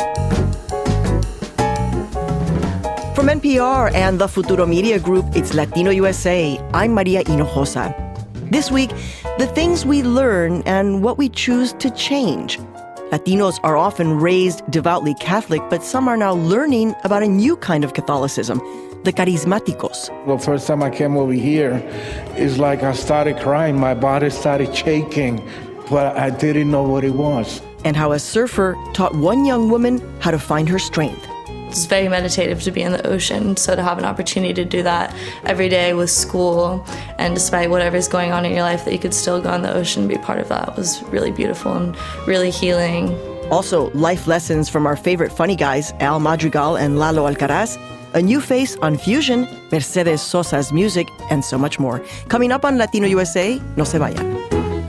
From NPR and the Futuro Media Group, it's Latino USA. I'm Maria Hinojosa. This week, the things we learn and what we choose to change. Latinos are often raised devoutly Catholic, but some are now learning about a new kind of Catholicism, the charismáticos. The first time I came over here, it's like I started crying. My body started shaking, but I didn't know what it was. And how a surfer taught one young woman how to find her strength. It's very meditative to be in the ocean, so to have an opportunity to do that every day with school, and despite whatever's going on in your life, that you could still go in the ocean and be part of that was really beautiful and really healing. Also, life lessons from our favorite funny guys, Al Madrigal and Lalo Alcaraz, a new face on Fusion, Mercedes Sosa's music, and so much more. Coming up on Latino USA, no se vayan.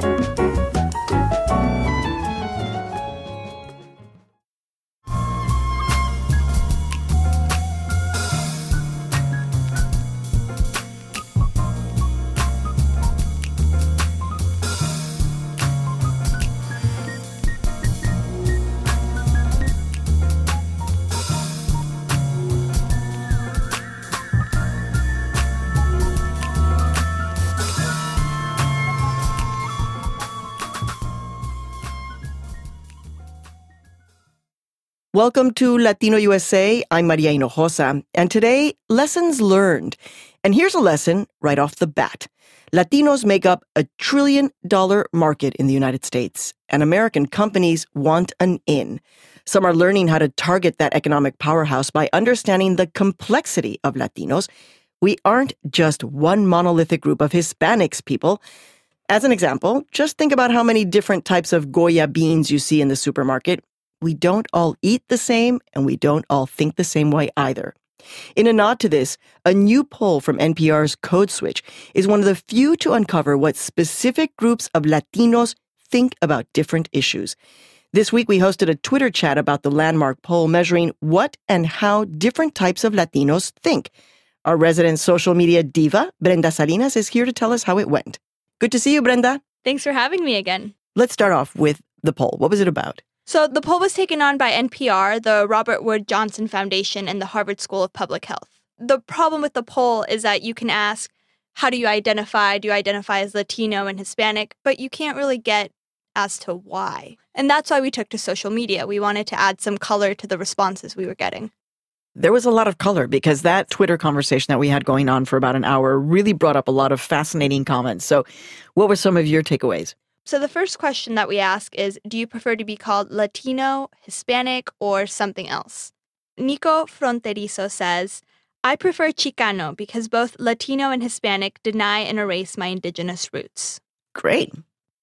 Welcome to Latino USA. I'm Maria Hinojosa, and today, lessons learned. And here's a lesson right off the bat. Latinos make up $1 trillion market in the United States, and American companies want an in. Some are learning how to target that economic powerhouse by understanding the complexity of Latinos. We aren't just one monolithic group of Hispanics people. As an example, just think about how many different types of Goya beans you see in the supermarket. We don't all eat the same, and we don't all think the same way either. In a nod to this, a new poll from NPR's Code Switch is one of the few to uncover what specific groups of Latinos think about different issues. This week, we hosted a Twitter chat about the landmark poll measuring what and how different types of Latinos think. Our resident social media diva, Brenda Salinas, is here to tell us how it went. Good to see you, Brenda. Thanks for having me again. Let's start off with the poll. What was it about? So the poll was taken on by NPR, the Robert Wood Johnson Foundation, and the Harvard School of Public Health. The problem with the poll is that you can ask, how do you identify? Do you identify as Latino and Hispanic? But you can't really get as to why. And that's why we took to social media. We wanted to add some color to the responses we were getting. There was a lot of color because that Twitter conversation that we had going on for about an hour really brought up a lot of fascinating comments. So what were some of your takeaways? So the first question that we ask is, do you prefer to be called Latino, Hispanic, or something else? Nico Fronterizo says, I prefer Chicano because both Latino and Hispanic deny and erase my indigenous roots. Great.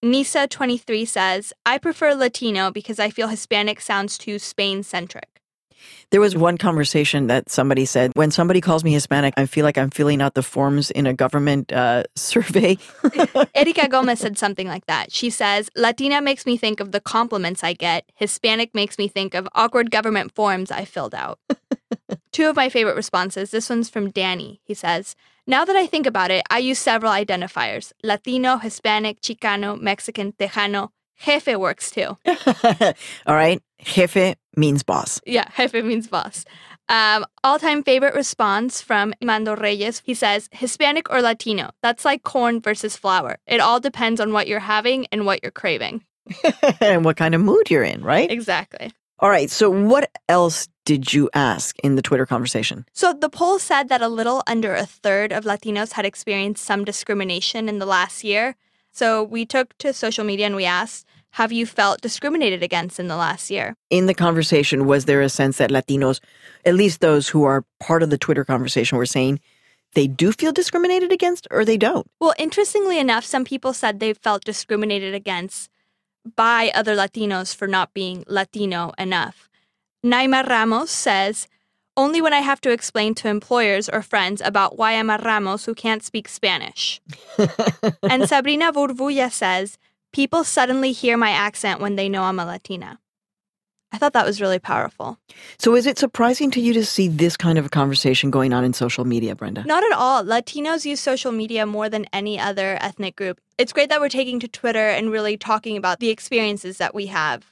Nisa23 says, I prefer Latino because I feel Hispanic sounds too Spain-centric. There was one conversation that somebody said, when somebody calls me Hispanic, I feel like I'm filling out the forms in a government survey. Erika Gomez said something like that. She says, Latina makes me think of the compliments I get. Hispanic makes me think of awkward government forms I filled out. Two of my favorite responses. This one's from Danny. He says, now that I think about it, I use several identifiers. Latino, Hispanic, Chicano, Mexican, Tejano. Jefe works too. All right. Jefe means boss. Yeah, jefe means boss. All-time favorite response from Mando Reyes. He says, Hispanic or Latino? That's like corn versus flour. It all depends on what you're having and what you're craving. And what kind of mood you're in, right? Exactly. All right. So what else did you ask in the Twitter conversation? So the poll said that a little under a third of Latinos had experienced some discrimination in the last year. So we took to social media and we asked, have you felt discriminated against in the last year? In the conversation, was there a sense that Latinos, at least those who are part of the Twitter conversation, were saying they do feel discriminated against or they don't? Well, interestingly enough, some people said they felt discriminated against by other Latinos for not being Latino enough. Naima Ramos says, only when I have to explain to employers or friends about why I'm a Ramos who can't speak Spanish. And Sabrina Burbuya says, people suddenly hear my accent when they know I'm a Latina. I thought that was really powerful. So is it surprising to you to see this kind of a conversation going on in social media, Brenda? Not at all. Latinos use social media more than any other ethnic group. It's great that we're taking to Twitter and really talking about the experiences that we have.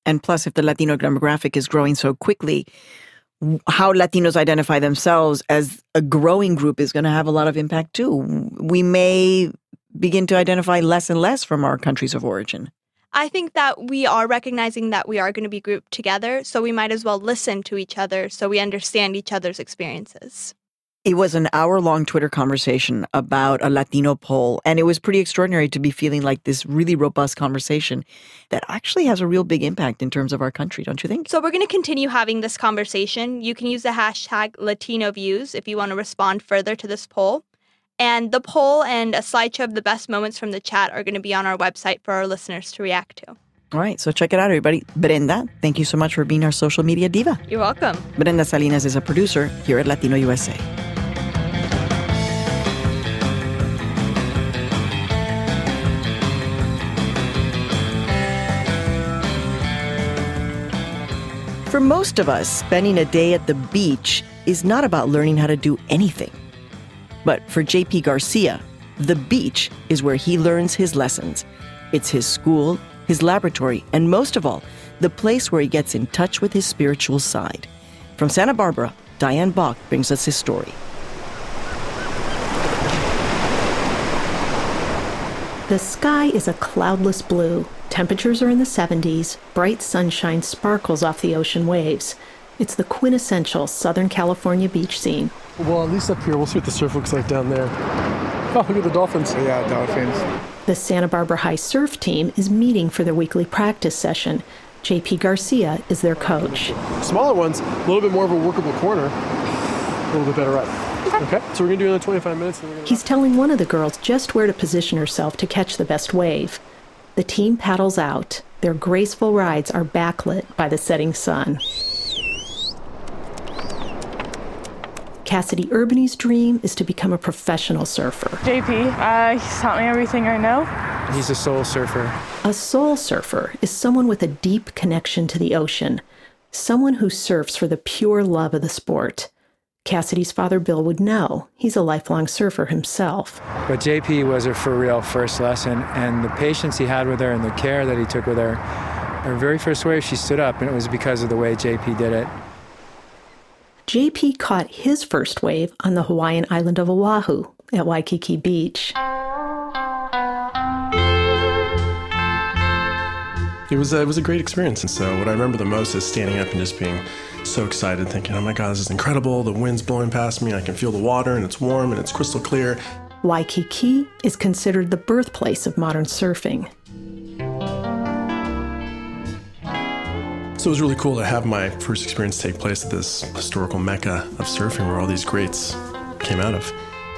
And plus, if the Latino demographic is growing so quickly, how Latinos identify themselves as a growing group is going to have a lot of impact too. We may begin to identify less and less from our countries of origin. I think that we are recognizing that we are going to be grouped together, so we might as well listen to each other so we understand each other's experiences. It was an hour-long Twitter conversation about a Latino poll, and it was pretty extraordinary to be feeling like this really robust conversation that actually has a real big impact in terms of our country, don't you think? So we're going to continue having this conversation. You can use the hashtag LatinoViews if you want to respond further to this poll. And the poll and a slideshow of the best moments from the chat are going to be on our website for our listeners to react to. All right, so check it out, everybody. Brenda, thank you so much for being our social media diva. You're welcome. Brenda Salinas is a producer here at Latino USA. For most of us, spending a day at the beach is not about learning how to do anything. But for JP Garcia, the beach is where he learns his lessons. It's his school, his laboratory, and most of all, the place where he gets in touch with his spiritual side. From Santa Barbara, Diane Bach brings us his story. The sky is a cloudless blue. Temperatures are in the 70s. Bright sunshine sparkles off the ocean waves. It's the quintessential Southern California beach scene. Well, at least up here, we'll see what the surf looks like down there. Oh, look at the dolphins. Yeah, dolphins. The Santa Barbara High surf team is meeting for their weekly practice session. JP Garcia is their coach. Smaller ones, a little bit more of a workable corner, a little bit better ride. Okay, so we're going to do another 25 minutes. He's telling one of the girls just where to position herself to catch the best wave. The team paddles out. Their graceful rides are backlit by the setting sun. Cassidy Urbany's dream is to become a professional surfer. JP, he's taught me everything I know. He's a soul surfer. A soul surfer is someone with a deep connection to the ocean, someone who surfs for the pure love of the sport. Cassidy's father, Bill, would know. He's a lifelong surfer himself. But JP was her for real first lesson, and the patience he had with her and the care that he took with her, her very first wave, she stood up, and it was because of the way JP did it. JP caught his first wave on the Hawaiian island of Oahu at Waikiki Beach. It was a great experience. And so what I remember the most is standing up and just being so excited, thinking, oh my God, this is incredible. The wind's blowing past me. I can feel the water, and it's warm, and it's crystal clear. Waikiki is considered the birthplace of modern surfing. So it was really cool to have my first experience take place at this historical mecca of surfing where all these greats came out of.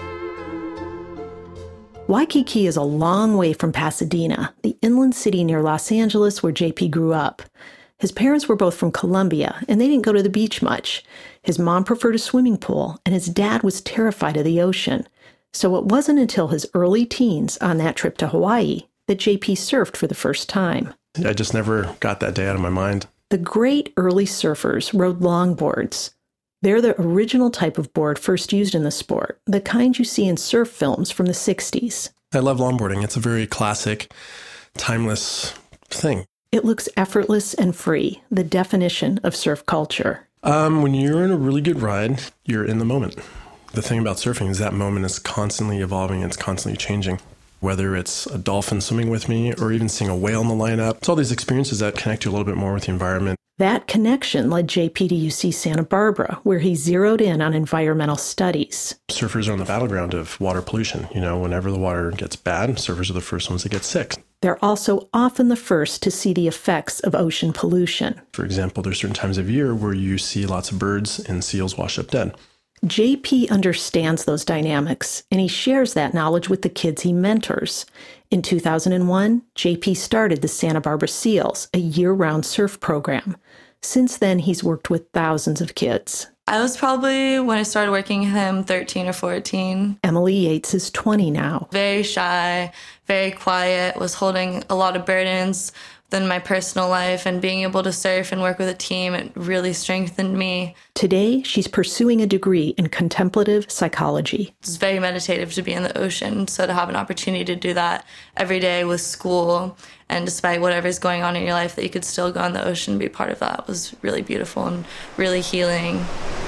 Waikiki is a long way from Pasadena, the inland city near Los Angeles where JP grew up. His parents were both from Colombia, and they didn't go to the beach much. His mom preferred a swimming pool, and his dad was terrified of the ocean. So it wasn't until his early teens on that trip to Hawaii that JP surfed for the first time. I just never got that day out of my mind. The great early surfers rode longboards. They're the original type of board first used in the sport, the kind you see in surf films from the 60s. I love longboarding. It's a very classic, timeless thing. It looks effortless and free, the definition of surf culture. When you're in a really good ride, you're in the moment. The thing about surfing is that moment is constantly evolving. It's constantly changing. Whether it's a dolphin swimming with me or even seeing a whale in the lineup, it's all these experiences that connect you a little bit more with the environment. That connection led JP to UC Santa Barbara, where he zeroed in on environmental studies. Surfers are on the battleground of water pollution. You know, whenever the water gets bad, surfers are the first ones that get sick. They're also often the first to see the effects of ocean pollution. For example, there's certain times of year where you see lots of birds and seals wash up dead. JP understands those dynamics, and he shares that knowledge with the kids he mentors. In 2001, JP started the Santa Barbara Seals, a year-round surf program. Since then, he's worked with thousands of kids. I was probably, when I started working with him, 13 or 14. Emily Yates is 20 now. Very shy, very quiet, was holding a lot of burdens than my personal life, and being able to surf and work with a team, it really strengthened me. Today, she's pursuing a degree in contemplative psychology. It's very meditative to be in the ocean, so to have an opportunity to do that every day with school, and despite whatever's going on in your life, that you could still go in the ocean and be part of that was really beautiful and really healing.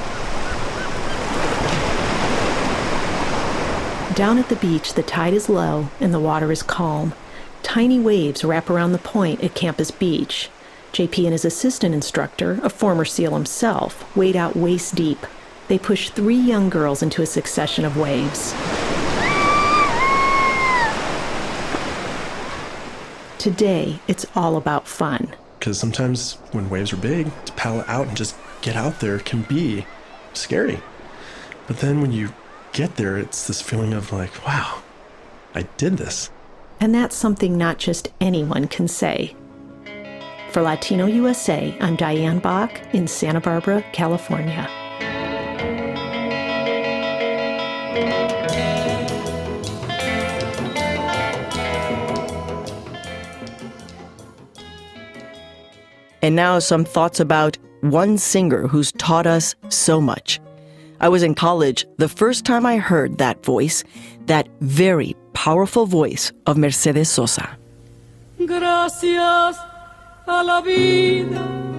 Down at the beach, the tide is low and the water is calm. Tiny waves wrap around the point at Campus Beach. JP and his assistant instructor, a former SEAL himself, wade out waist deep. They push 3 young girls into a succession of waves. Today, it's all about fun. Because sometimes when waves are big, to paddle out and just get out there can be scary. But then when you get there, it's this feeling of like, wow, I did this. And that's something not just anyone can say. For Latino USA, I'm Diane Bach in Santa Barbara, California. And now some thoughts about one singer who's taught us so much. I was in college the first time I heard that voice, that very powerful voice of Mercedes Sosa. Gracias a la vida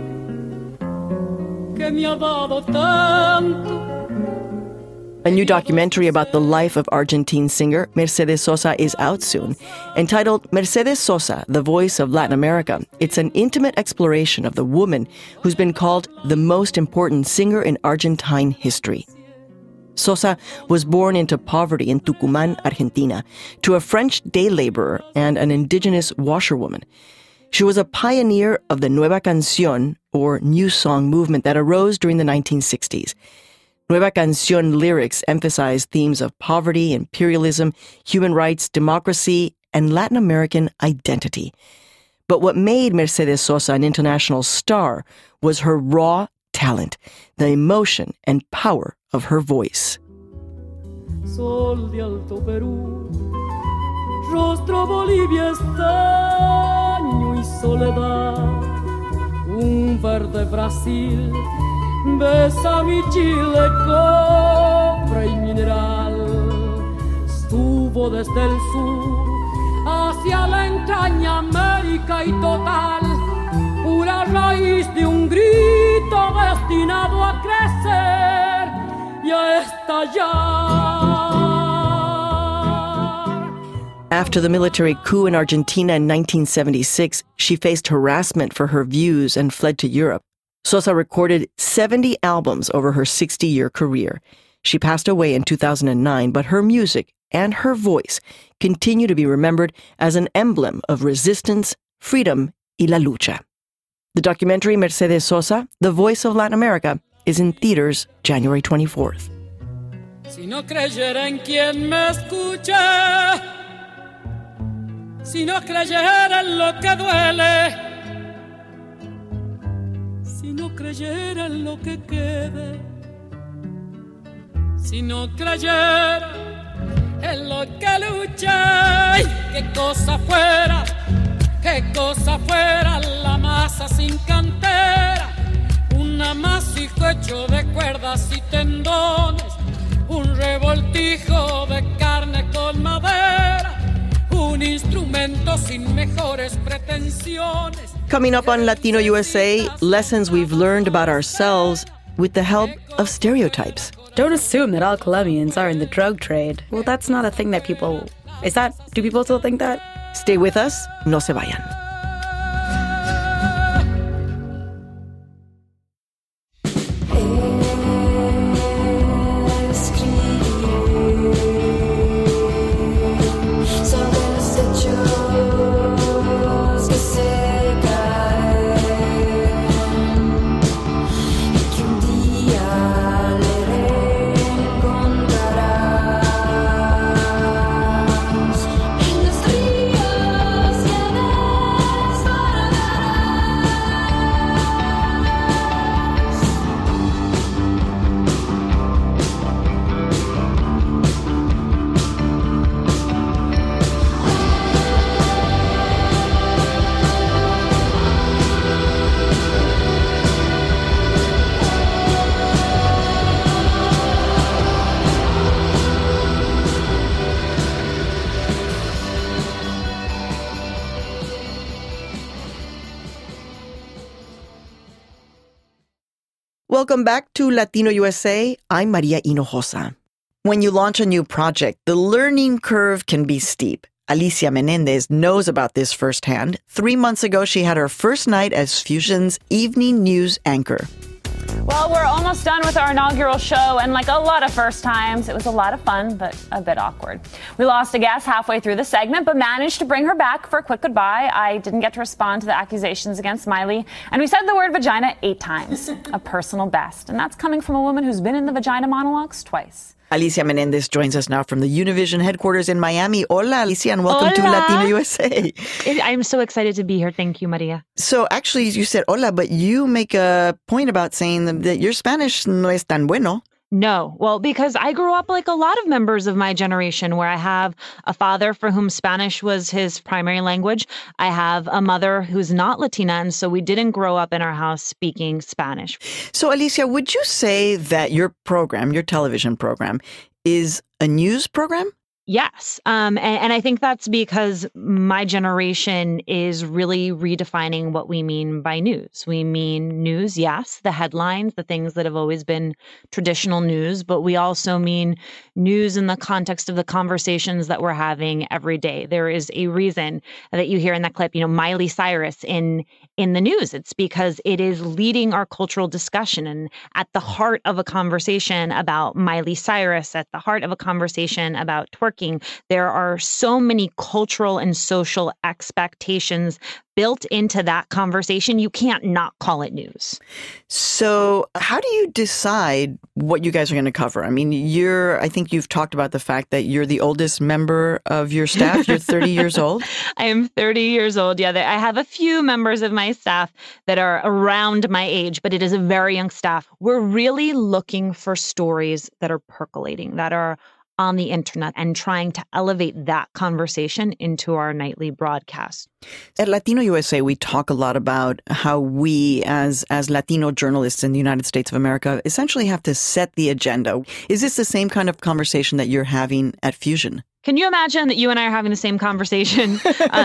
que me ha dado tanto. A new documentary about the life of Argentine singer Mercedes Sosa is out soon. Entitled Mercedes Sosa, The Voice of Latin America, it's an intimate exploration of the woman who's been called the most important singer in Argentine history. Sosa was born into poverty in Tucumán, Argentina, to a French day laborer and an indigenous washerwoman. She was a pioneer of the Nueva Canción, or New Song movement that arose during the 1960s. Nueva Canción lyrics emphasize themes of poverty, imperialism, human rights, democracy, and Latin American identity. But what made Mercedes Sosa an international star was her raw talent, the emotion and power of her voice. Sol de Alto Perú, rostro Bolivia estaño y soledad, un verde Brasil, besa mi Chile, cobre y mineral, estuvo desde el sur hacia la entraña América y total, pura raíz de un grito destinado a crecer y a estallar. After the military coup in Argentina in 1976, she faced harassment for her views and fled to Europe. Sosa recorded 70 albums over her 60-year career. She passed away in 2009, but her music and her voice continue to be remembered as an emblem of resistance, freedom, y la lucha. The documentary Mercedes Sosa, The Voice of Latin America, is in theaters January 24th. Si no creyera en quien me escucha, si no creyera en lo que duele, si no creyera en lo que quede, si no creyera en lo que lucha, qué cosa fuera la masa sin cantera, un amasijo hecho de cuerdas y tendones, un revoltijo de carne con madera, un instrumento sin mejores pretensiones. Coming up on Latino USA, lessons we've learned about ourselves with the help of stereotypes. Don't assume that all Colombians are in the drug trade. Well, that's not a thing that people... Do people still think that? Stay with us, no se vayan. Welcome back to Latino USA. I'm Maria Hinojosa. When you launch a new project, the learning curve can be steep. Alicia Menendez knows about this firsthand. 3 months ago, she had her first night as Fusion's evening news anchor. Well, we're almost done with our inaugural show, and like a lot of first times, it was a lot of fun, but a bit awkward. We lost a guest halfway through the segment, but managed to bring her back for a quick goodbye. I didn't get to respond to the accusations against Miley, and we said the word vagina 8 times, a personal best. And that's coming from a woman who's been in the vagina monologues twice. Alicia Menendez joins us now from the Univision headquarters in Miami. Hola, Alicia, and welcome to Latino USA. I'm so excited to be here. Thank you, Maria. So actually, you said hola, but you make a point about saying that your Spanish no es tan bueno. No. Well, because I grew up like a lot of members of my generation, where I have a father for whom Spanish was his primary language. I have a mother who's not Latina, and so we didn't grow up in our house speaking Spanish. So, Alicia, would you say that your program, your television program, is a news program? Yes. And I think that's because my generation is really redefining what we mean by news. We mean news, yes, the headlines, the things that have always been traditional news, but we also mean news in the context of the conversations that we're having every day. There is a reason that you hear in that clip, Miley Cyrus in the news. It's because it is leading our cultural discussion, and at the heart of a conversation about Miley Cyrus, at the heart of a conversation about twerking, there are so many cultural and social expectations built into that conversation. You can't not call it news. So how do you decide what you guys are going to cover? I mean, I think you've talked about the fact that you're the oldest member of your staff. You're 30 years old. I am 30 years old. Yeah, I have a few members of my staff that are around my age, but it is a very young staff. We're really looking for stories that are percolating, that are on the internet, and trying to elevate that conversation into our nightly broadcast. At Latino USA, we talk a lot about how we, as Latino journalists in the United States of America, essentially have to set the agenda. Is this the same kind of conversation that you're having at Fusion? Can you imagine that you and I are having the same conversation?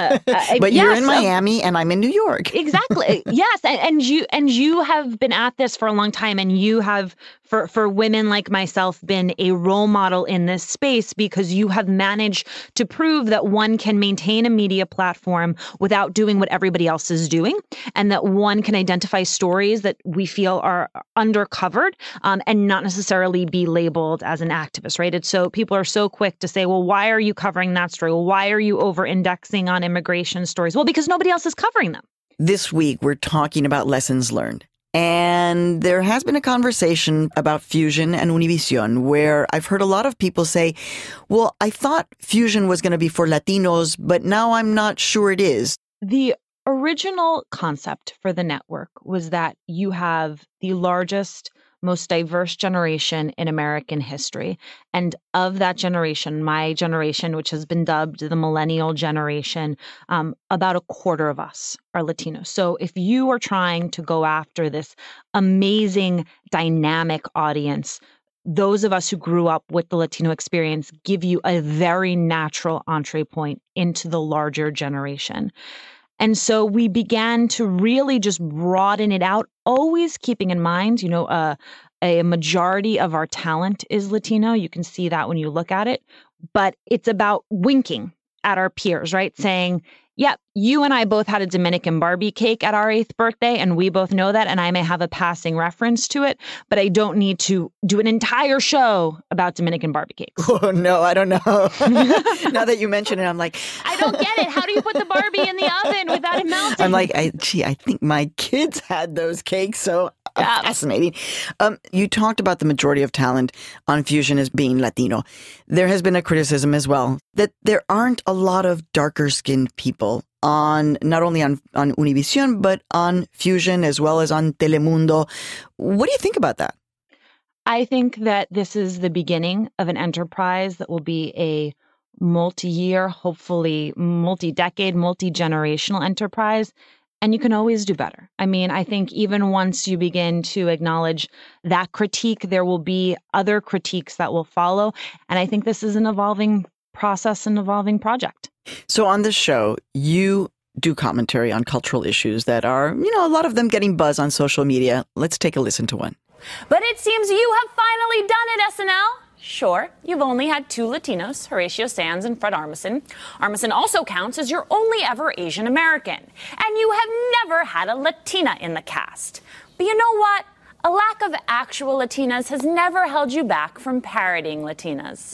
But you're in Miami and I'm in New York. Exactly. Yes. And you have been at this for a long time, and you have, for women like myself, been a role model in this space, because you have managed to prove that one can maintain a media platform without doing what everybody else is doing, and that one can identify stories that we feel are undercovered, and not necessarily be labeled as an activist, right? It's so people are so quick to say, well, why are you covering that story? Well, why are you over-indexing on immigration stories? Well, because nobody else is covering them. This week, we're talking about lessons learned. And there has been a conversation about Fusion and Univision where I've heard a lot of people say, well, I thought Fusion was going to be for Latinos, but now I'm not sure it is. The original concept for the network was that you have the largest, most diverse generation in American history. And of that generation, my generation, which has been dubbed the millennial generation, about a quarter of us are Latinos. So if you are trying to go after this amazing, dynamic audience, those of us who grew up with the Latino experience give you a very natural entree point into the larger generation. And so we began to really just broaden it out, always keeping in mind, a majority of our talent is Latino. You can see that when you look at it. But it's about winking at our peers, right? Saying, yep, you and I both had a Dominican Barbie cake at our 8th birthday, and we both know that, and I may have a passing reference to it, but I don't need to do an entire show about Dominican Barbie cakes. Oh, no, I don't know. Now that you mention it, I'm like... I don't get it. How do you put the Barbie in the oven without it melting? I'm like, I think my kids had those cakes, so fascinating. You talked about the majority of talent on Fusion as being Latino. There has been a criticism as well that there aren't a lot of darker-skinned people on not only on Univision, but on Fusion as well as on Telemundo. What do you think about that? I think that this is the beginning of an enterprise that will be a multi-year, hopefully multi-decade, multi-generational enterprise. And you can always do better. I mean, I think even once you begin to acknowledge that critique, there will be other critiques that will follow. And I think this is an evolving process, an evolving project. So on this show, you do commentary on cultural issues that are, a lot of them getting buzz on social media. Let's take a listen to one. But it seems you have finally done it, SNL. Sure, you've only had 2 Latinos, Horatio Sanz and Fred Armisen. Armisen also counts as your only ever Asian American. And you have never had a Latina in the cast. But you know what? A lack of actual Latinas has never held you back from parodying Latinas.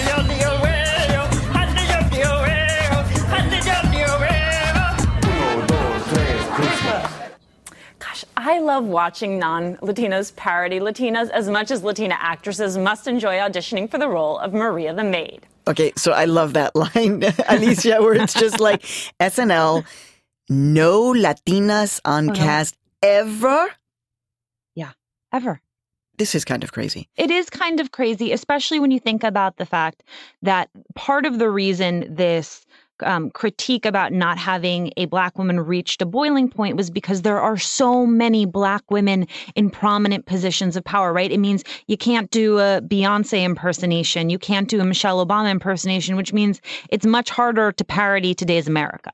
Gosh, I love watching non-Latinos parody Latinas as much as Latina actresses must enjoy auditioning for the role of Maria the Maid. Okay, so I love that line, Alicia, where it's just like, SNL, no Latinas on cast ever? Yeah, ever. This is kind of crazy. It is kind of crazy, especially when you think about the fact that part of the reason this critique about not having a Black woman reached a boiling point was because there are so many Black women in prominent positions of power, right? It means you can't do a Beyonce impersonation. You can't do a Michelle Obama impersonation, which means it's much harder to parody today's America.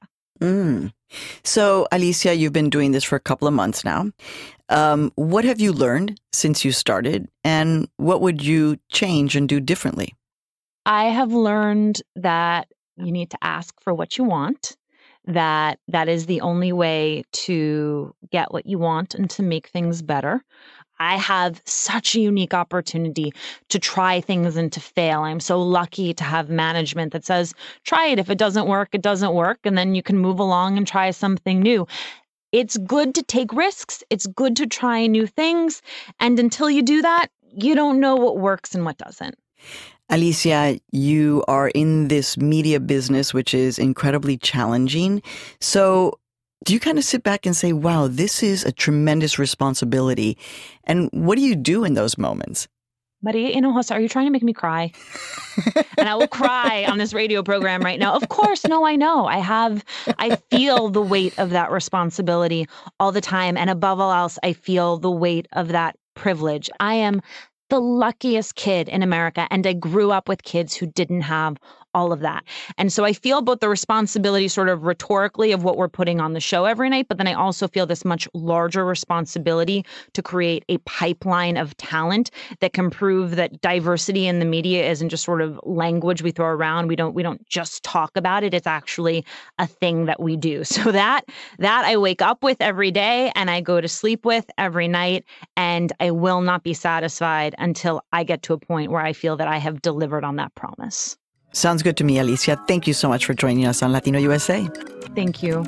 So, Alicia, you've been doing this for a couple of months now. What have you learned since you started, and what would you change and do differently? I have learned that you need to ask for what you want, that is the only way to get what you want and to make things better. I have such a unique opportunity to try things and to fail. I'm so lucky to have management that says, try it. If it doesn't work, it doesn't work. And then you can move along and try something new. It's good to take risks. It's good to try new things. And until you do that, you don't know what works and what doesn't. Alicia, you are in this media business, which is incredibly challenging. So do you kind of sit back and say, wow, this is a tremendous responsibility? And what do you do in those moments? Maria Hinojosa, are you trying to make me cry? And I will cry on this radio program right now. Of course, no, I know. I feel the weight of that responsibility all the time. And above all else, I feel the weight of that privilege. I am the luckiest kid in America, and I grew up with kids who didn't have all of that. And so I feel both the responsibility sort of rhetorically of what we're putting on the show every night, but then I also feel this much larger responsibility to create a pipeline of talent that can prove that diversity in the media isn't just sort of language we throw around. We don't just talk about it. It's actually a thing that we do. So that I wake up with every day and I go to sleep with every night, and I will not be satisfied until I get to a point where I feel that I have delivered on that promise. Sounds good to me, Alicia. Thank you so much for joining us on Latino USA. Thank you.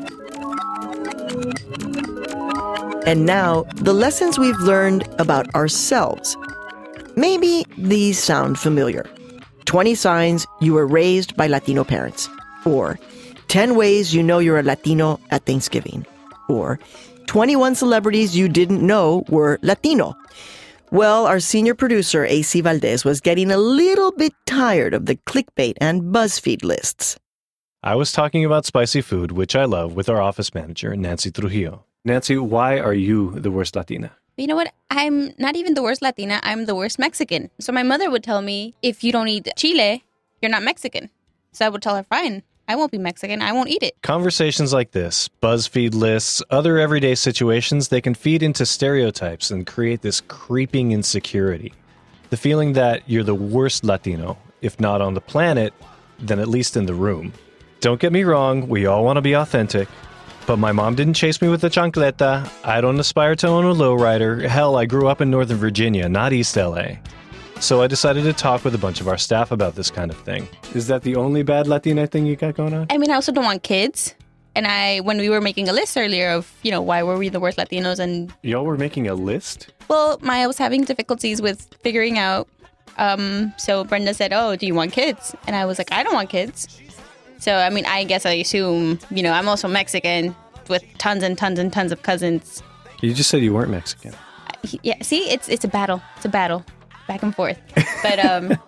And now, the lessons we've learned about ourselves. Maybe these sound familiar. 20 signs you were raised by Latino parents. Or 10 ways you know you're a Latino at Thanksgiving. Or 21 celebrities you didn't know were Latino. Well, our senior producer, AC Valdez, was getting a little bit tired of the clickbait and BuzzFeed lists. I was talking about spicy food, which I love, with our office manager, Nancy Trujillo. Nancy, why are you the worst Latina? You know what? I'm not even the worst Latina. I'm the worst Mexican. So my mother would tell me, if you don't eat chile, you're not Mexican. So I would tell her, fine, I won't be Mexican. I won't eat it. Conversations like this, BuzzFeed lists, other everyday situations, they can feed into stereotypes and create this creeping insecurity. The feeling that you're the worst Latino, if not on the planet, then at least in the room. Don't get me wrong, we all want to be authentic. But my mom didn't chase me with a chancleta. I don't aspire to own a lowrider. Hell, I grew up in Northern Virginia, not East LA. So I decided to talk with a bunch of our staff about this kind of thing. Is that the only bad Latina thing you got going on? I mean, I also don't want kids. And when we were making a list earlier of, why were we the worst Latinos and... Y'all were making a list? Well, Maya was having difficulties with figuring out. So Brenda said, oh, do you want kids? And I was like, I don't want kids. So, I mean, I guess I assume, I'm also Mexican with tons and tons and tons of cousins. You just said you weren't Mexican. Yeah, see, it's a battle. It's a battle. Back and forth. But,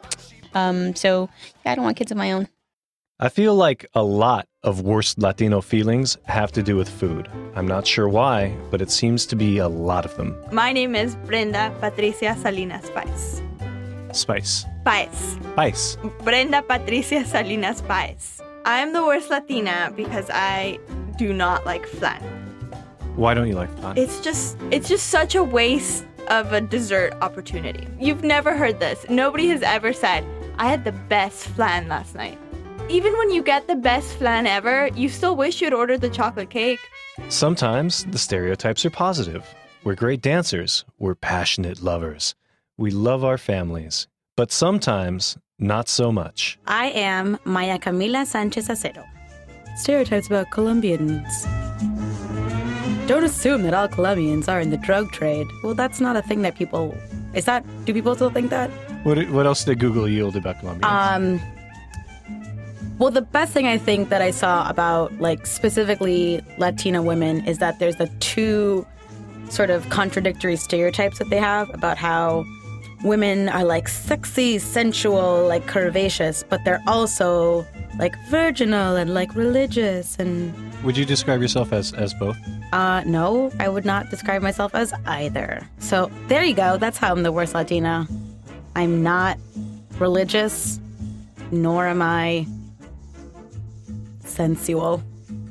so, I don't want kids of my own. I feel like a lot of worst Latino feelings have to do with food. I'm not sure why, but it seems to be a lot of them. My name is Brenda Patricia Salinas Paez. Spice. Paez. Spice. Brenda Patricia Salinas Paez. I'm the worst Latina because I do not like flan. Why don't you like flan? It's just such a waste of a dessert opportunity. You've never heard this. Nobody has ever said, I had the best flan last night. Even when you get the best flan ever, you still wish you'd ordered the chocolate cake. Sometimes the stereotypes are positive. We're great dancers. We're passionate lovers. We love our families. But sometimes, not so much. I am Maya Camila Sanchez Acero. Stereotypes about Colombians. Don't assume that all Colombians are in the drug trade. Well, that's not a thing that people... Do people still think that? What else did Google yield about Colombians? Well, the best thing I think that I saw about, like, specifically Latina women is that there's the two sort of contradictory stereotypes that they have about how women are, like, sexy, sensual, like, curvaceous, but they're also, like, virginal and, like, religious and... Would you describe yourself as both? No, I would not describe myself as either. So there you go. That's how I'm the worst Latina. I'm not religious, nor am I sensual.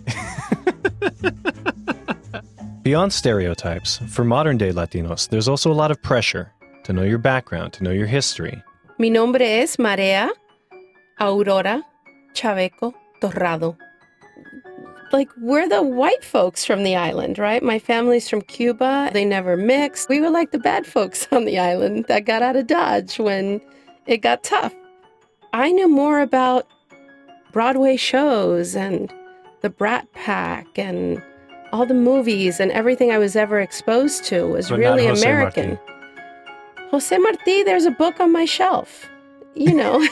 Beyond stereotypes, for modern-day Latinos, there's also a lot of pressure to know your background, to know your history. Mi nombre es Marea Aurora Chaveco Torrado. Like, we're the white folks from the island, right? My family's from Cuba. They never mixed. We were like the bad folks on the island that got out of Dodge when it got tough. I knew more about Broadway shows and the Brat Pack and all the movies and everything I was ever exposed to was but really Jose American. Marti. Jose Marti, there's a book on my shelf. You know.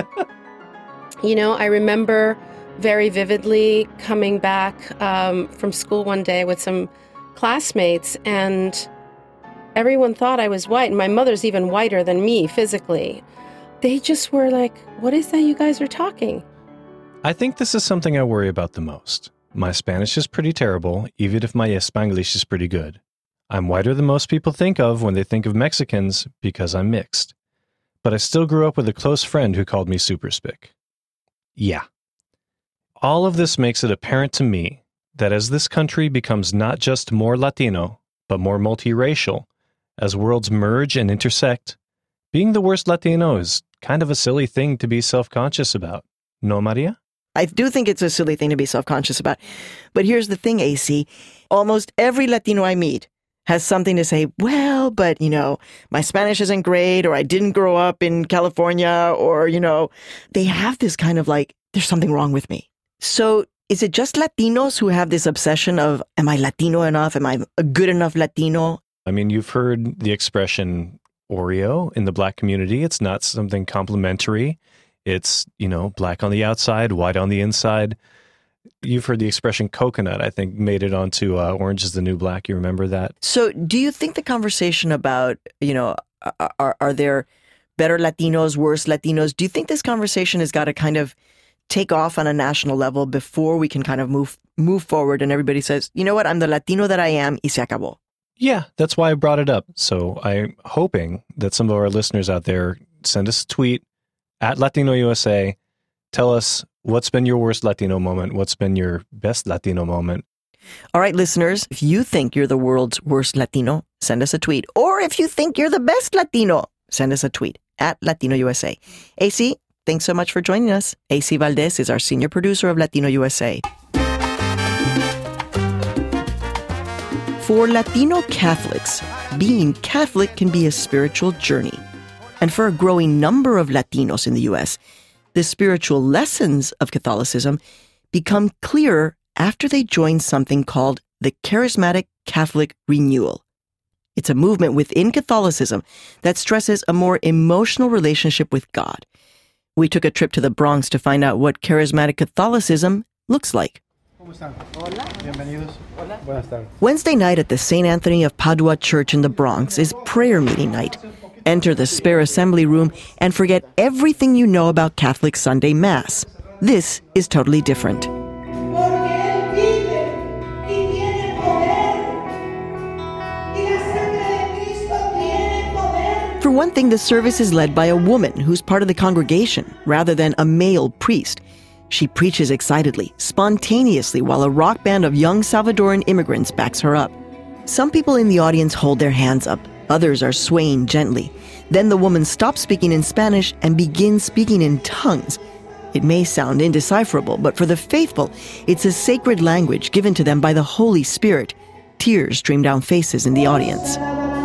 I remember very vividly coming back from school one day with some classmates, and everyone thought I was white, and my mother's even whiter than me physically. They just were like, what is that you guys are talking? I think this is something I worry about the most. My Spanish is pretty terrible, even if my Spanglish is pretty good. I'm whiter than most people think of when they think of Mexicans because I'm mixed. But I still grew up with a close friend who called me super spick. Yeah. All of this makes it apparent to me that as this country becomes not just more Latino, but more multiracial, as worlds merge and intersect, being the worst Latino is kind of a silly thing to be self-conscious about. No, Maria? I do think it's a silly thing to be self-conscious about. But here's the thing, AC. Almost every Latino I meet has something to say, well, but, my Spanish isn't great, or I didn't grow up in California, or, they have this kind of like, there's something wrong with me. So is it just Latinos who have this obsession of, am I Latino enough? Am I a good enough Latino? I mean, you've heard the expression Oreo in the Black community. It's not something complimentary. It's, black on the outside, white on the inside. You've heard the expression coconut, I think, made it onto Orange is the New Black. You remember that? So do you think the conversation about, are there better Latinos, worse Latinos? Do you think this conversation has got to kind of take off on a national level before we can kind of move forward and everybody says, you know what, I'm the Latino that I am, y se acabó? Yeah, that's why I brought it up. So I'm hoping that some of our listeners out there send us a tweet at Latino USA. Tell us what's been your worst Latino moment. What's been your best Latino moment? All right, listeners, if you think you're the world's worst Latino, send us a tweet. Or if you think you're the best Latino, send us a tweet at Latino USA. AC, thanks so much for joining us. AC Valdez is our senior producer of Latino USA. For Latino Catholics, being Catholic can be a spiritual journey. And for a growing number of Latinos in the U.S., the spiritual lessons of Catholicism become clearer after they join something called the Charismatic Catholic Renewal. It's a movement within Catholicism that stresses a more emotional relationship with God. We took a trip to the Bronx to find out what Charismatic Catholicism looks like. Wednesday night at the St. Anthony of Padua Church in the Bronx is prayer meeting night. Enter the spare assembly room and forget everything you know about Catholic Sunday Mass. This is totally different. For one thing, the service is led by a woman who's part of the congregation rather than a male priest. She preaches excitedly, spontaneously, while a rock band of young Salvadoran immigrants backs her up. Some people in the audience hold their hands up. Others are swaying gently. Then the woman stops speaking in Spanish and begins speaking in tongues. It may sound indecipherable, but for the faithful, it's a sacred language given to them by the Holy Spirit. Tears stream down faces in the audience.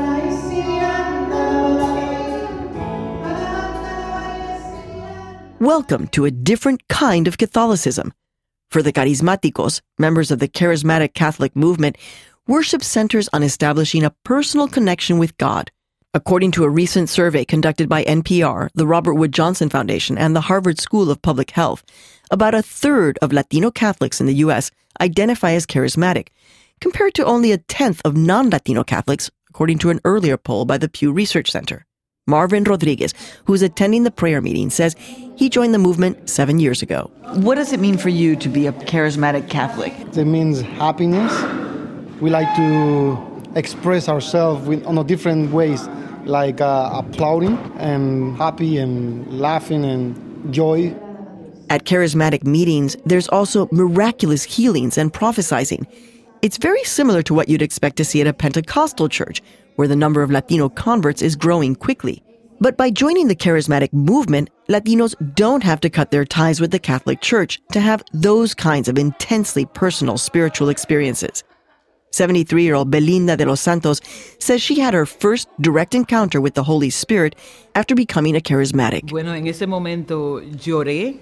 Welcome to a different kind of Catholicism. For the Carismáticos, members of the charismatic Catholic movement, worship centers on establishing a personal connection with God. According to a recent survey conducted by NPR, the Robert Wood Johnson Foundation, and the Harvard School of Public Health, about a third of Latino Catholics in the U.S. identify as charismatic, compared to only a tenth of non-Latino Catholics, according to an earlier poll by the Pew Research Center. Marvin Rodriguez, who is attending the prayer meeting, says he joined the movement 7 years ago. What does it mean for you to be a charismatic Catholic? It means happiness. We like to express ourselves in different ways, like applauding and happy and laughing and joy. At charismatic meetings, there's also miraculous healings and prophesying. It's very similar to what you'd expect to see at a Pentecostal church, where the number of Latino converts is growing quickly. But by joining the charismatic movement, Latinos don't have to cut their ties with the Catholic Church to have those kinds of intensely personal spiritual experiences. 73-year-old Belinda de los Santos says she had her first direct encounter with the Holy Spirit after becoming a charismatic. Bueno, en ese momento lloré.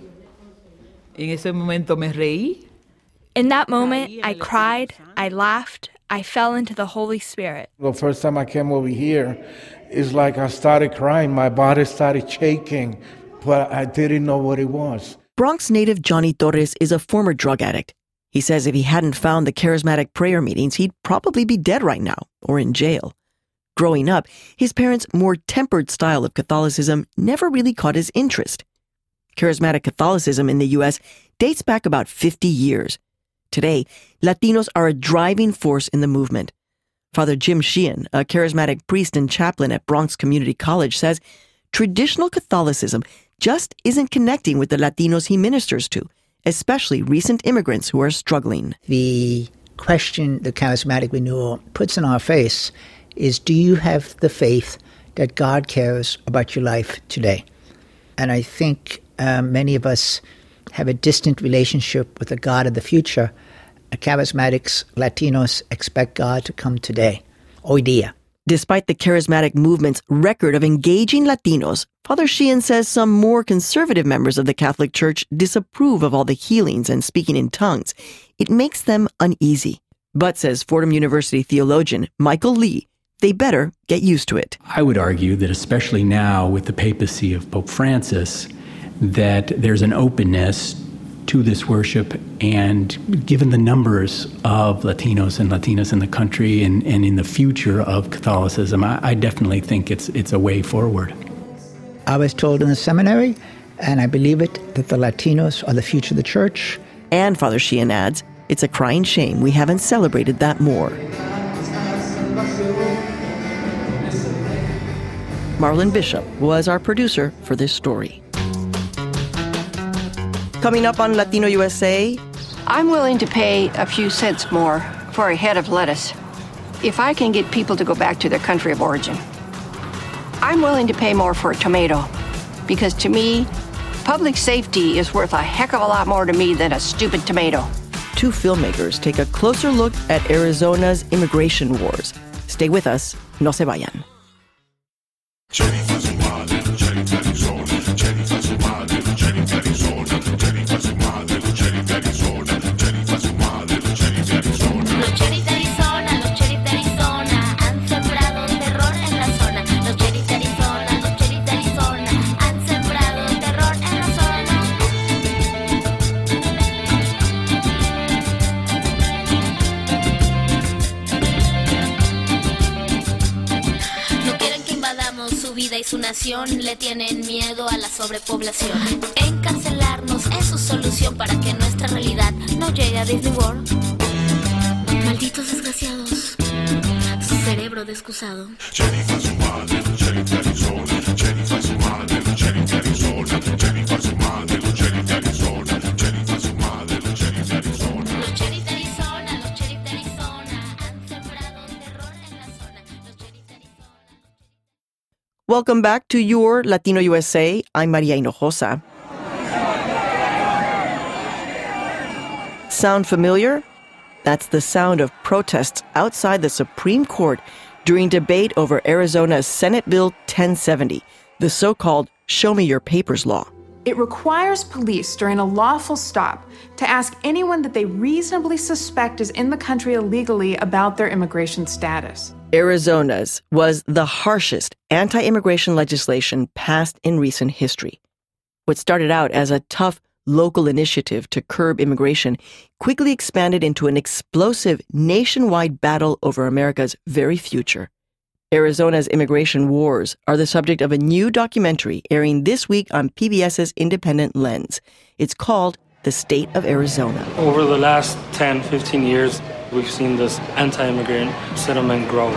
En ese momento me reí. In that moment, I cried, I laughed, I fell into the Holy Spirit. The first time I came over here, it's like I started crying. My body started shaking, but I didn't know what it was. Bronx native Johnny Torres is a former drug addict. He says if he hadn't found the charismatic prayer meetings, he'd probably be dead right now or in jail. Growing up, his parents' more tempered style of Catholicism never really caught his interest. Charismatic Catholicism in the U.S. dates back about 50 years. Today, Latinos are a driving force in the movement. Father Jim Sheehan, a charismatic priest and chaplain at Bronx Community College, says traditional Catholicism just isn't connecting with the Latinos he ministers to, especially recent immigrants who are struggling. The question the charismatic renewal puts in our face is, do you have the faith that God cares about your life today? And I think many of us have a distant relationship with the God of the future. Charismatics, Latinos expect God to come today. Hoy día. Despite the charismatic movement's record of engaging Latinos, Father Sheehan says some more conservative members of the Catholic Church disapprove of all the healings and speaking in tongues. It makes them uneasy. But, says Fordham University theologian Michael Lee, they better get used to it. I would argue that especially now with the papacy of Pope Francis, that there's an openness to this worship, and given the numbers of Latinos and Latinas in the country and in the future of Catholicism, I definitely think it's a way forward. I was told in the seminary, and I believe it, that the Latinos are the future of the church. And Father Sheehan adds, it's a crying shame we haven't celebrated that more. Marlon Bishop was our producer for this story. Coming up on Latino USA. I'm willing to pay a few cents more for a head of lettuce if I can get people to go back to their country of origin. I'm willing to pay more for a tomato because to me, public safety is worth a heck of a lot more to me than a stupid tomato. Two filmmakers take a closer look at Arizona's immigration wars. Stay with us. No se vayan. Y su nación le tienen miedo a la sobrepoblación. Encarcelarnos es su solución para que nuestra realidad no llegue a Disney World. Malditos desgraciados, su cerebro descusado. Welcome back to your Latino USA. I'm Maria Hinojosa. Sound familiar? That's the sound of protests outside the Supreme Court during debate over Arizona's Senate Bill 1070, the so-called Show Me Your Papers law. It requires police during a lawful stop to ask anyone that they reasonably suspect is in the country illegally about their immigration status. Arizona's was the harshest anti-immigration legislation passed in recent history. What started out as a tough local initiative to curb immigration quickly expanded into an explosive nationwide battle over America's very future. Arizona's immigration wars are the subject of a new documentary airing this week on PBS's Independent Lens. It's called The State of Arizona. Over the last 10, 15 years, we've seen this anti-immigrant sentiment grow.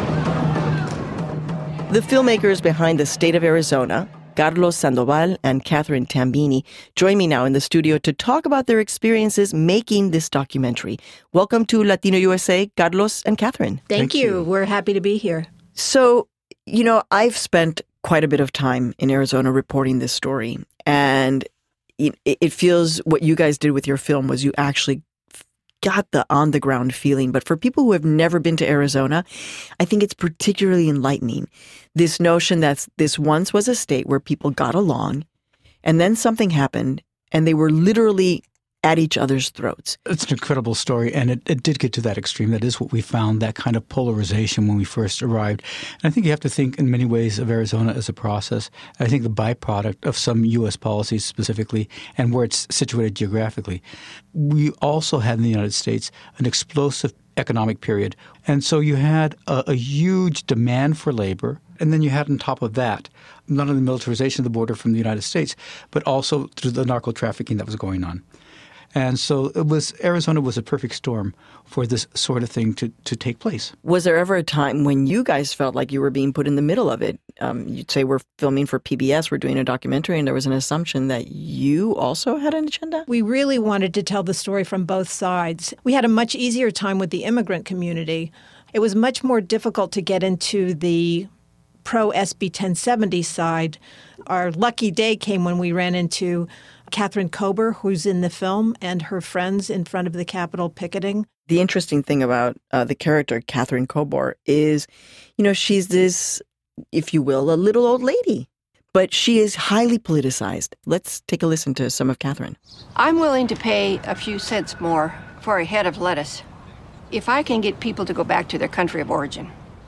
The filmmakers behind The State of Arizona, Carlos Sandoval and Catherine Tambini, join me now in the studio to talk about their experiences making this documentary. Welcome to Latino USA, Carlos and Catherine. Thank you. We're happy to be here. So, I've spent quite a bit of time in Arizona reporting this story, and it feels what you guys did with your film was you actually got the on-the-ground feeling. But for people who have never been to Arizona, I think it's particularly enlightening. This notion that this once was a state where people got along, and then something happened, and they were literally at each other's throats. It's an incredible story, and it did get to that extreme. That is what we found, that kind of polarization when we first arrived. And I think you have to think in many ways of Arizona as a process. I think the byproduct of some U.S. policies specifically and where it's situated geographically. We also had in the United States an explosive economic period. And so you had a huge demand for labor. And then you had on top of that, not only the militarization of the border from the United States, but also through the narco-trafficking that was going on. And so Arizona was a perfect storm for this sort of thing to take place. Was there ever a time when you guys felt like you were being put in the middle of it? You'd say we're filming for PBS, we're doing a documentary, and there was an assumption that you also had an agenda? We really wanted to tell the story from both sides. We had a much easier time with the immigrant community. It was much more difficult to get into the pro-SB 1070 side. Our lucky day came when we ran into Catherine Kober, who's in the film, and her friends in front of the Capitol picketing. The interesting thing about the character, Catherine Kober, is, she's this, if you will, a little old lady. But she is highly politicized. Let's take a listen to some of Catherine. I'm willing to pay a few cents more for a head of lettuce if I can get people to go back to their country of origin.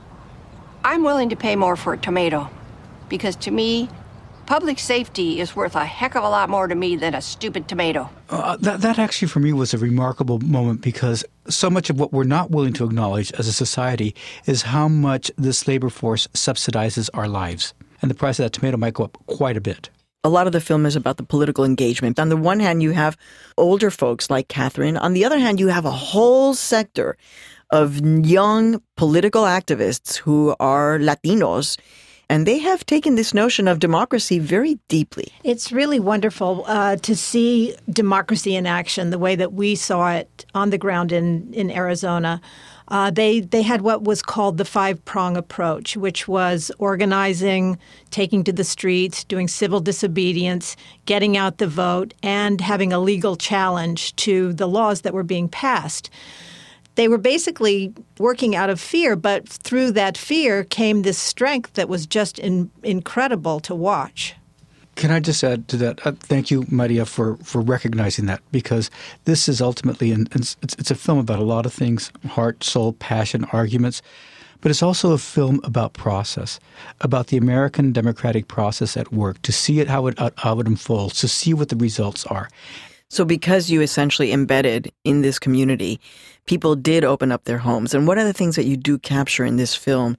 I'm willing to pay more for a tomato because to me, public safety is worth a heck of a lot more to me than a stupid tomato. That actually for me was a remarkable moment because so much of what we're not willing to acknowledge as a society is how much this labor force subsidizes our lives. And the price of that tomato might go up quite a bit. A lot of the film is about the political engagement. On the one hand, you have older folks like Catherine. On the other hand, you have a whole sector of young political activists who are Latinos. And they have taken this notion of democracy very deeply. It's really wonderful to see democracy in action the way that we saw it on the ground in Arizona. They had what was called the five-prong approach, which was organizing, taking to the streets, doing civil disobedience, getting out the vote, and having a legal challenge to the laws that were being passed. They were basically working out of fear, but through that fear came this strength that was just incredible to watch. Can I just add to that? Thank you, Maria, for recognizing that, because this is ultimately, it's a film about a lot of things, heart, soul, passion, arguments, but it's also a film about process, about the American democratic process at work, to see it how it unfolds, to see what the results are. So because you essentially embedded in this community, people did open up their homes. And one of the things that you do capture in this film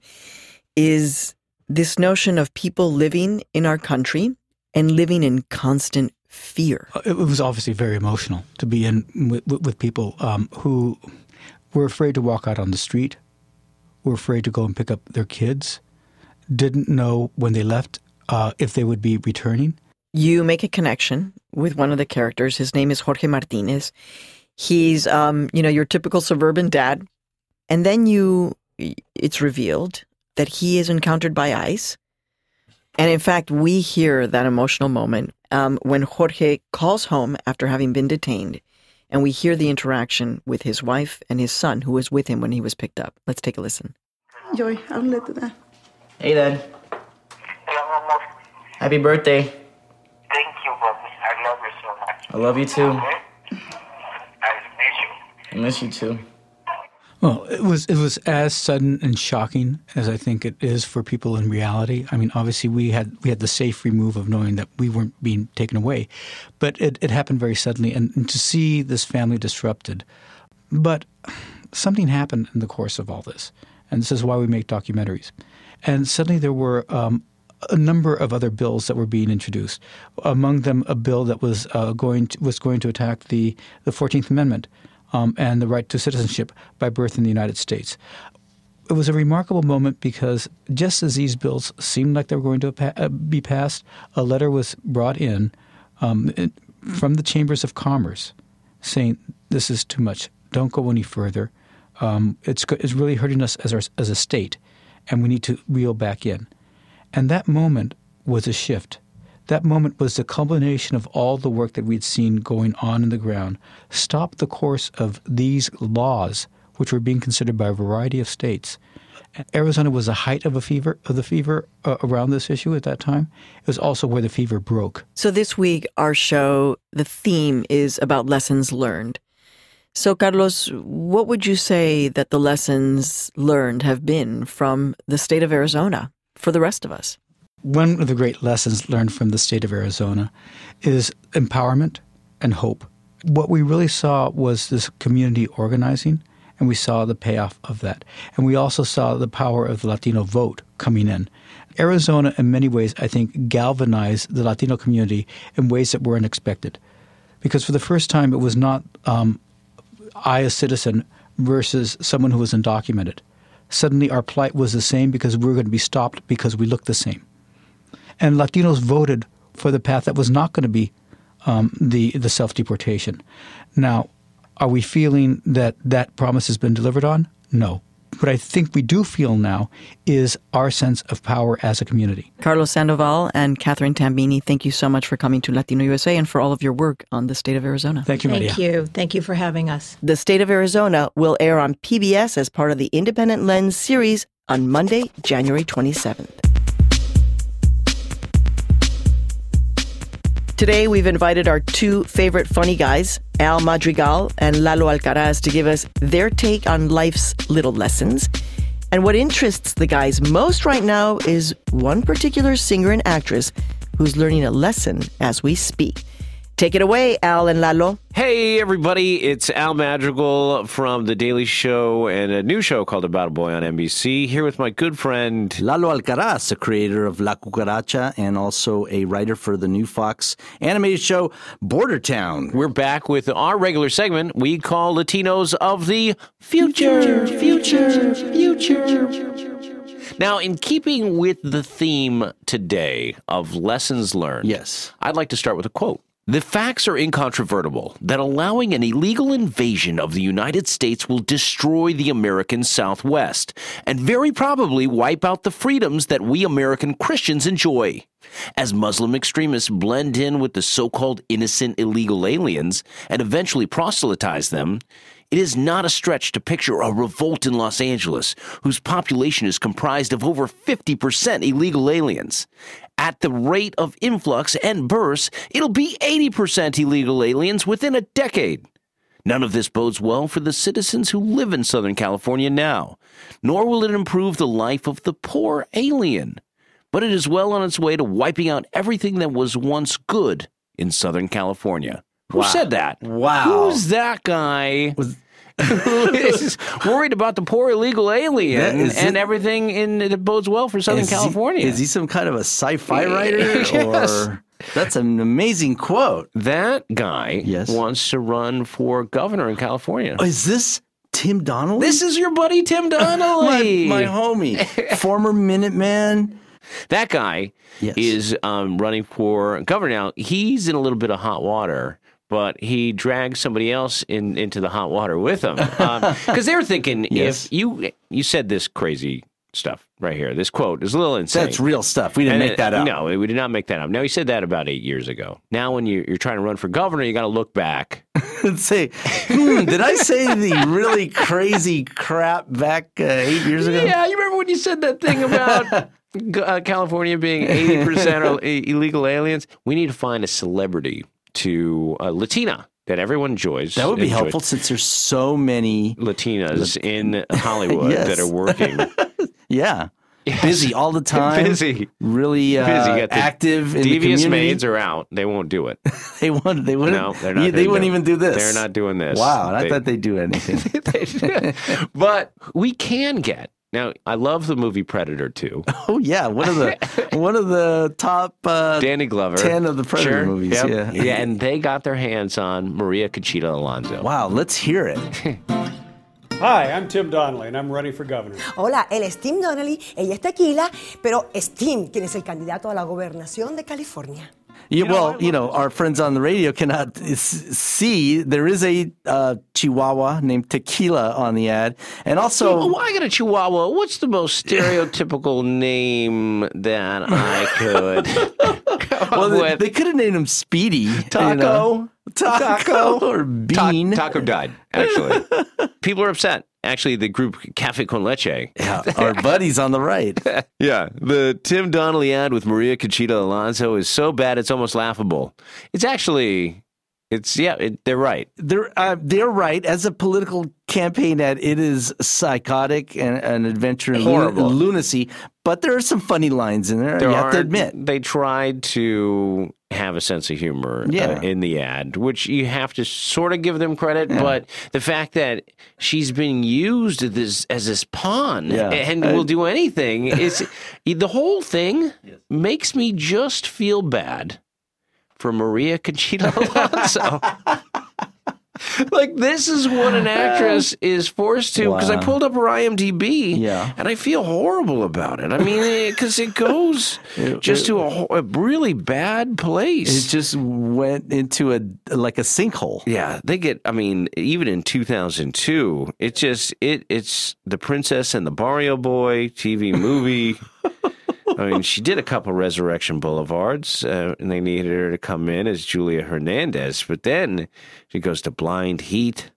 is this notion of people living in our country and living in constant fear. It was obviously very emotional to be in with people who were afraid to walk out on the street, were afraid to go and pick up their kids, didn't know when they left if they would be returning. You make a connection with one of the characters. His name is Jorge Martinez. He's, your typical suburban dad. And then it's revealed that he is encountered by ICE, And in fact, we hear that emotional moment when Jorge calls home after having been detained, and we hear the interaction with his wife and his son, who was with him when he was picked up. Let's take a listen. Joy, háblale to Dad. Hey, Dad. Happy birthday. Thank you, Bobby. I love you so much. I love you too. I miss you. I miss you too. Well, it was as sudden and shocking as I think it is for people in reality. I mean, obviously we had the safe remove of knowing that we weren't being taken away, but it happened very suddenly, and to see this family disrupted. But something happened in the course of all this, and this is why we make documentaries. And suddenly there were a number of other bills that were being introduced. Among them, a bill that was going to attack the 14th Amendment. And the right to citizenship by birth in the United States. It was a remarkable moment because just as these bills seemed like they were going to be passed, a letter was brought in from the Chambers of Commerce saying, this is too much. Don't go any further. It's really hurting us as a state, and we need to reel back in. And that moment was a shift. That moment was the culmination of all the work that we'd seen going on in the ground, stop the course of these laws, which were being considered by a variety of states. Arizona was the height of the fever around this issue at that time. It was also where the fever broke. So this week, our show, the theme is about lessons learned. So, Carlos, what would you say that the lessons learned have been from the state of Arizona for the rest of us? One of the great lessons learned from the state of Arizona is empowerment and hope. What we really saw was this community organizing, and we saw the payoff of that. And we also saw the power of the Latino vote coming in. Arizona, in many ways, I think, galvanized the Latino community in ways that were unexpected. Because for the first time, it was not I, a citizen, versus someone who was undocumented. Suddenly, our plight was the same because we were going to be stopped because we looked the same. And Latinos voted for the path that was not going to be the self-deportation. Now, are we feeling that that promise has been delivered on? No. What I think we do feel now is our sense of power as a community. Carlos Sandoval and Catherine Tambini, thank you so much for coming to Latino USA and for all of your work on the state of Arizona. Thank you, Maria. Thank you. Thank you for having us. The State of Arizona will air on PBS as part of the Independent Lens series on Monday, January 27th. Today, we've invited our two favorite funny guys, Al Madrigal and Lalo Alcaraz, to give us their take on life's little lessons. And what interests the guys most right now is one particular singer and actress who's learning a lesson as we speak. Take it away, Al and Lalo. Hey, everybody. It's Al Madrigal from The Daily Show and a new show called About a Boy on NBC, here with my good friend Lalo Alcaraz, the creator of La Cucaracha and also a writer for the new Fox animated show Border Town. We're back with our regular segment we call Latinos of the Future. Now, in keeping with the theme today of lessons learned, yes, I'd like to start with a quote. The facts are incontrovertible that allowing an illegal invasion of the United States will destroy the American Southwest and very probably wipe out the freedoms that we American Christians enjoy. As Muslim extremists blend in with the so-called innocent illegal aliens and eventually proselytize them, it is not a stretch to picture a revolt in Los Angeles whose population is comprised of over 50% illegal aliens. At the rate of influx and births, it'll be 80% illegal aliens within a decade. None of this bodes well for the citizens who live in Southern California now, nor will it improve the life of the poor alien. But it is well on its way to wiping out everything that was once good in Southern California. Who said that? Wow. Who's that guy who is worried about the poor illegal alien and everything that bodes well for Southern California? Is he some kind of a sci-fi writer? Yes. Or that's an amazing quote. That guy wants to run for governor in California. Oh, is this Tim Donnelly? This is your buddy Tim Donnelly. my homie. Former Minuteman. That guy is running for governor. Now, he's in a little bit of hot water, but he dragged somebody else into the hot water with him. Because they were thinking, if you said this crazy stuff right here. This quote is a little insane. That's real stuff. We didn't make that up. No, we did not make that up. Now, he said that about 8 years ago. Now, when you're trying to run for governor, you got to look back and say, did I say the really crazy crap back 8 years ago? Yeah, you remember when you said that thing about California being 80% illegal aliens? We need to find a celebrity Latina that everyone enjoys. That would be helpful since there's so many Latinas in Hollywood that are working. Yeah. Yes. Busy all the time. Busy. Really active in the community. Devious maids are out. They won't do it. They wouldn't. No, they're not. They wouldn't even do this. They're not doing this. Wow. I thought they'd do anything. But we can get. Now, I love the movie Predator 2. Oh, yeah. One of the top Danny Glover. 10 of the Predator movies. Yep. Yeah, and they got their hands on Maria Conchita Alonso. Wow, let's hear it. Hi, I'm Tim Donnelly, and I'm running for governor. Hola, él es Tim Donnelly, ella es Tequila, pero es Tim quien es el candidato a la gobernación de California. Our friends on the radio cannot see there is a Chihuahua named Tequila on the ad. And also... Why get a Chihuahua? What's the most stereotypical name that I could Well, they could have named him Speedy. Taco. Taco or Bean. Taco died, actually. People are upset. Actually, the group Café con Leche. Yeah, our buddies on the right. Yeah, the Tim Donnelly ad with Maria Conchita Alonso is so bad it's almost laughable. It's actually, they're right. They're right. As a political campaign ad, it is psychotic and an adventure in lunacy. But there are some funny lines in there. You have to admit. They tried to have a sense of humor in the ad, which you have to sort of give them credit. Yeah. But the fact that she's being used as this pawn and will do anything, the whole thing makes me just feel bad for Maria Conchita Alonso. Like, this is what an actress is forced to, because I pulled up her IMDb, and I feel horrible about it. I mean, because it goes to a really bad place. It just went into a sinkhole. Yeah, even in 2002, it's The Princess and the Barrio Boy TV movie. I mean, she did a couple Resurrection Boulevards, and they needed her to come in as Julia Hernandez. But then she goes to Blind Heat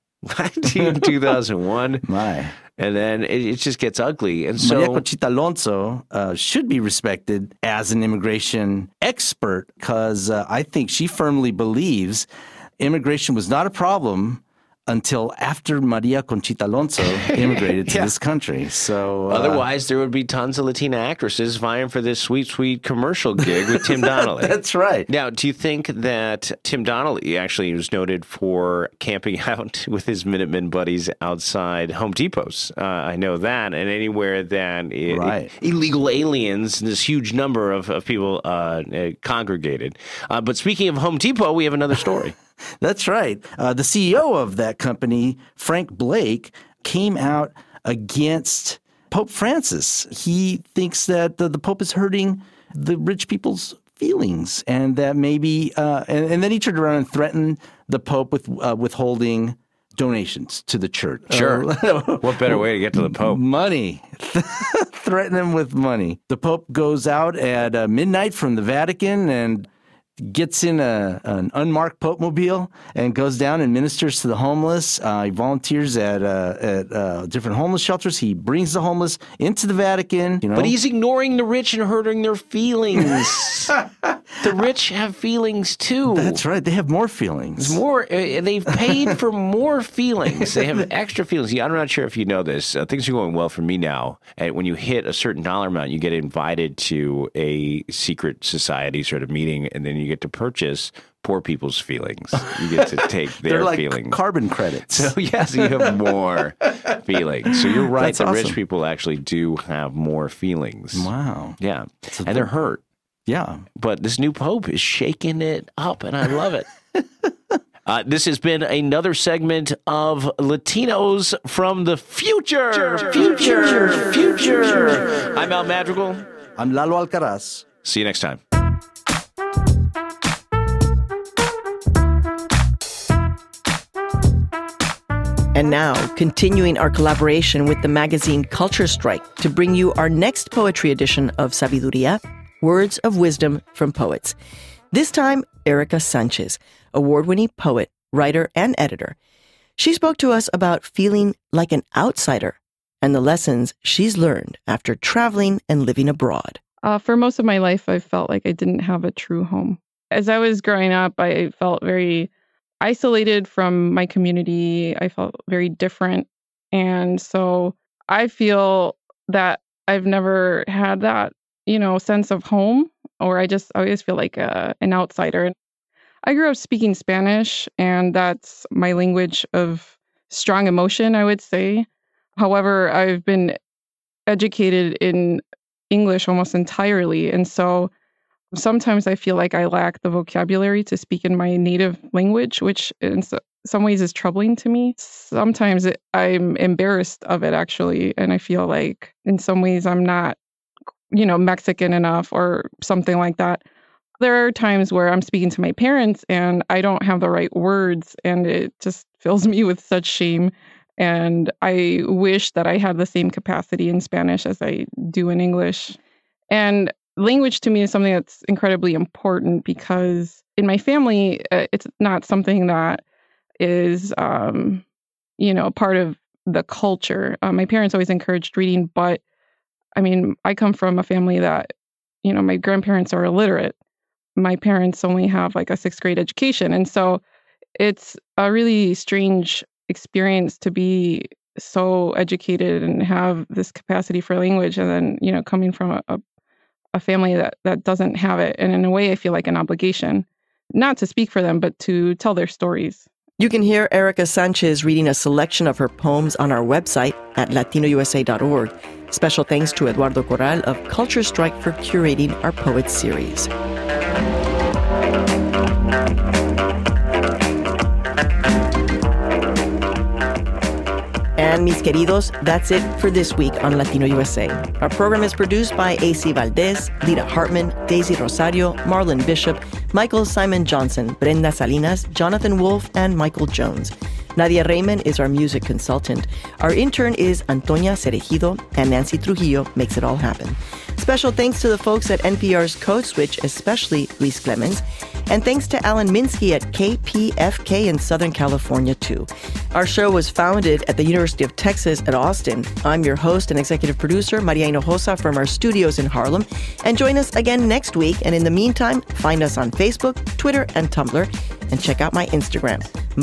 in 2001. My. And then it just gets ugly. And so Maria Conchita Alonso should be respected as an immigration expert because I think she firmly believes immigration was not a problem until after Maria Conchita Alonso immigrated to this country. So otherwise, there would be tons of Latina actresses vying for this sweet, sweet commercial gig with Tim Donnelly. That's right. Now, do you think that Tim Donnelly actually was noted for camping out with his Minutemen buddies outside Home Depots? I know that. And anywhere that illegal aliens, this huge number of people congregated. But speaking of Home Depot, we have another story. That's right. The CEO of that company, Frank Blake, came out against Pope Francis. He thinks that the Pope is hurting the rich people's feelings and that maybe and then he turned around and threatened the Pope with withholding donations to the church. Sure. What better way to get to the Pope? Money. Threaten him with money. The Pope goes out at midnight from the Vatican and gets in an unmarked Pope-mobile and goes down and ministers to the homeless. He volunteers at different homeless shelters. He brings the homeless into the Vatican. But he's ignoring the rich and hurting their feelings. The rich have feelings too. That's right. They have more feelings. They've paid for more feelings. They have extra feelings. I'm not sure if you know this. Things are going well for me now. And when you hit a certain dollar amount, you get invited to a secret society sort of meeting, and then you get to purchase poor people's feelings. You get to take their They're like feelings. Carbon credits. So yes, you have more feelings. So you're right. That's the awesome. Rich people actually do have more feelings. Wow. Yeah. And they're hurt. Yeah. But this new Pope is shaking it up, and I love it. This has been another segment of Latinos from the Future. I'm Al Madrigal. I'm Lalo Alcaraz. See you next time. And now, continuing our collaboration with the magazine Culture Strike to bring you our next poetry edition of Sabiduría, Words of Wisdom from Poets. This time, Erika Sanchez, award-winning poet, writer, and editor. She spoke to us about feeling like an outsider and the lessons she's learned after traveling and living abroad. For most of my life, I felt like I didn't have a true home. As I was growing up, I felt very isolated from my community. I felt very different. And so I feel that I've never had that, sense of home, or I always feel like an outsider. I grew up speaking Spanish, and that's my language of strong emotion, I would say. However, I've been educated in English almost entirely. And so sometimes I feel like I lack the vocabulary to speak in my native language, which in some ways is troubling to me. Sometimes I'm embarrassed of it, actually. And I feel like in some ways I'm not, Mexican enough or something like that. There are times where I'm speaking to my parents and I don't have the right words, and it just fills me with such shame. And I wish that I had the same capacity in Spanish as I do in English. And language to me is something that's incredibly important because in my family, it's not something that is, part of the culture. My parents always encouraged reading, but I come from a family that, my grandparents are illiterate. My parents only have like a 6th grade education. And so it's a really strange experience to be so educated and have this capacity for language, and then, coming from a family that doesn't have it. And in a way, I feel like an obligation, not to speak for them, but to tell their stories. You can hear Erika Sanchez reading a selection of her poems on our website at latinousa.org. Special thanks to Eduardo Corral of Culture Strike for curating our Poets series. And mis queridos, that's it for this week on Latino USA. Our program is produced by A.C. Valdez, Lita Hartman, Daisy Rosario, Marlon Bishop, Michael Simon Johnson, Brenda Salinas, Jonathan Wolf, and Michael Jones. Nadia Raymond is our music consultant. Our intern is Antonia Cerejido, and Nancy Trujillo makes it all happen. Special thanks to the folks at NPR's Code Switch, especially Luis Clemens. And thanks to Alan Minsky at KPFK in Southern California, too. Our show was founded at the University of Texas at Austin. I'm your host and executive producer, Maria Hinojosa, from our studios in Harlem. And join us again next week. And in the meantime, find us on Facebook, Twitter, and Tumblr. And check out my Instagram,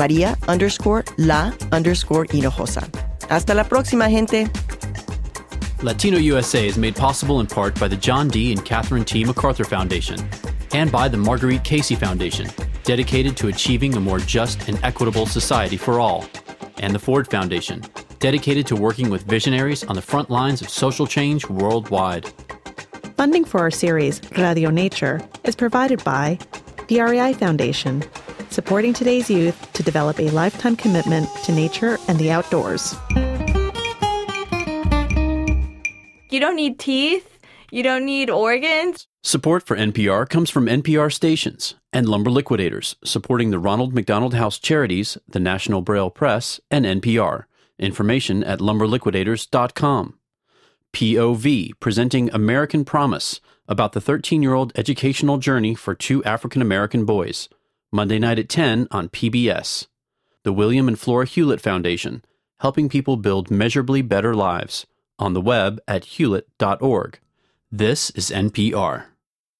Maria_la_Hinojosa. Hasta la próxima, gente. Latino USA is made possible in part by the John D. and Catherine T. MacArthur Foundation and by the Marguerite Casey Foundation, dedicated to achieving a more just and equitable society for all, and the Ford Foundation, dedicated to working with visionaries on the front lines of social change worldwide. Funding for our series, Radio Nature, is provided by the REI Foundation, supporting today's youth to develop a lifetime commitment to nature and the outdoors. You don't need teeth. You don't need organs. Support for NPR comes from NPR stations and Lumber Liquidators, supporting the Ronald McDonald House Charities, the National Braille Press, and NPR. Information at lumberliquidators.com. POV, presenting American Promise, about the 13-year-old educational journey for 2 African-American boys. Monday night at 10 on PBS. The William and Flora Hewlett Foundation, helping people build measurably better lives. On the web at hewlett.org. This is NPR.